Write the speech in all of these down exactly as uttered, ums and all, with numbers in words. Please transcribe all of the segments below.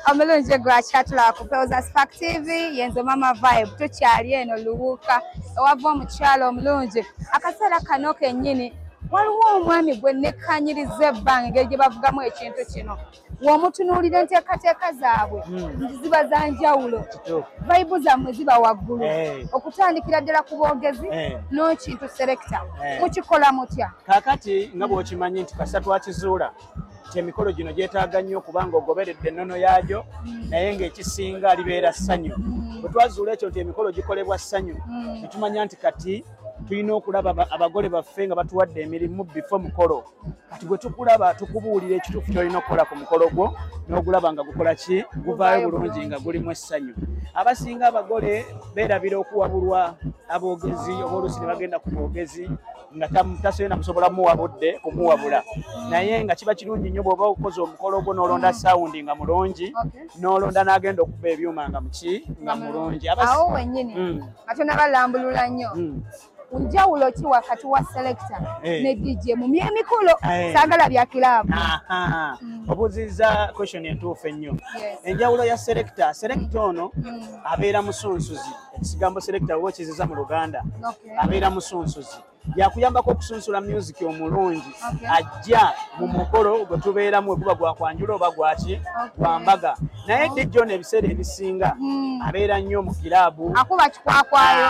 Omulungi gwa chatula ku Peoza Spark T V yenze mama vibe tukyali eno lubuka ewava omukyalo omulungi akaseera kano kennyini waliwo omwami gwe nekkanyiriza ebbanga engeri gye bavugamu ekintu kino w'omutunuulira enteekateeka zaabwe ziba za njawulo vibe zammwe ziba waggulu okutandikira ddala ku boogezi n'ekintu selector mukikola mutya kaakati nga bw'okimanyi nti kasa twakizuula emikolo gino gyetaaga nnyo kubanga ogoberedde ennono yaagyo naye ng'ekisinga libeera ssanyu bwe twazuula ekyo nti emikolo gikolebwa ssanyu ne tumanya nti kati tulina okulaba abagole baffe nga batuwadde emirimu bifo mukolo kati bwe tukulaba tukubuulira ekituufu kyolina okukola ku mukolo gwo n'ogulaba nga gukola ki guvaayo bulungi nga gulimu essanyu abasinga abagole beerabira okuwabulwa aboogezi oba oluusi ne bagenda ku boogezi nga tasobola musobola muwa budde kumuwabula naye nga kiba kirungi nnyo bw'oba okoze omukolo gwo n'olonda sawundi nga mulungi n'olonda n'agenda okuba ebyuma nga muki nga mulungi awo wennyini ate nabalambulula nnyo njawulo ki wakati wa selector ne D J mu myemikolo saagala bya kilaabu obuuziza question entuufu ennyo enjawulo ya selector selector ono abeera musunsuzi ekigambo selector oba okiziza mu Luganda abeera musunsuzi yakuyambako okusunsula music omulungi ajja mu mukolo gwe tubeeramu guba gwa kwanjula oba gwaki gwambaga naye D J ono ebiseera ebisinga abeera nnyo mu kiraabu akuba kikwakwayo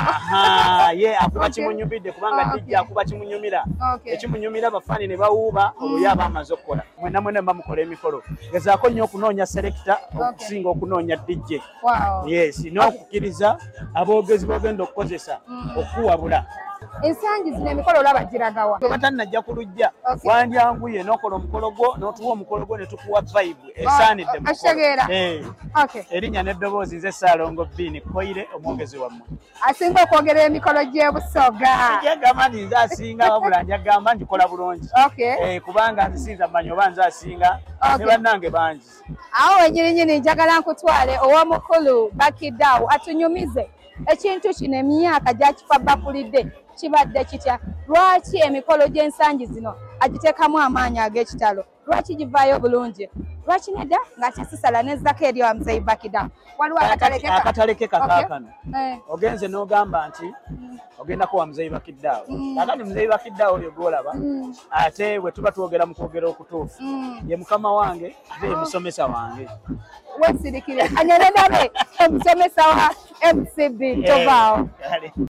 ye akuba kimunyumidde kubanga D J akuba kimunyumira ekimunyumira bafaani ne bawuuba olwo aba amaze okukola mwena mwena mba mukola emikolo gezaako nnyo okunoonya selector okusinga okunoonya D J yes n'okukkiriza aboogezi b'ogenda okukozesa okuwabula ensangi zino emikolo olaba giragawa batannajja ku lujja wandyanguye n'okola omukolo gwo n'otuwa omukolo gwo ne tukuwa vibe esaanidde akitegeera erinnya n'eddoboozi nze Ssaalongo Bini Koire omwogezi wammwe asinga okwogera emikolo gy'ebusoga njagamba nti nze asinga wabula njagamba njikola bulungi kubanga nzisinza mmanyi oba nze asinga ne bannange bangi awo wenyininyini njagala nkutwale ow'omukulu Bakidawo atunyumize ekintu kino emyaka gyakifa bakulidde kibadde kitya lwaki emikolo gy'ensangi zino agiteekamu amaanyi ag'ekitalo lwaki givaayo bulungi lwaki nedda ng'akyasisala nezzako eri wa muzeeyi Bakidawo waliwo akataleke kakaakano ogenze n'ogamba nti ogendako wa muzeeyi Bakidawo kakati muzeeyi Bakidawo oyo gwolaba ate bwe tuba twogera mu kwogera okutuufu ye mukama wange ate ye musomesa wange wesirikire anyeredabe omusomesa wa M C B tovaawo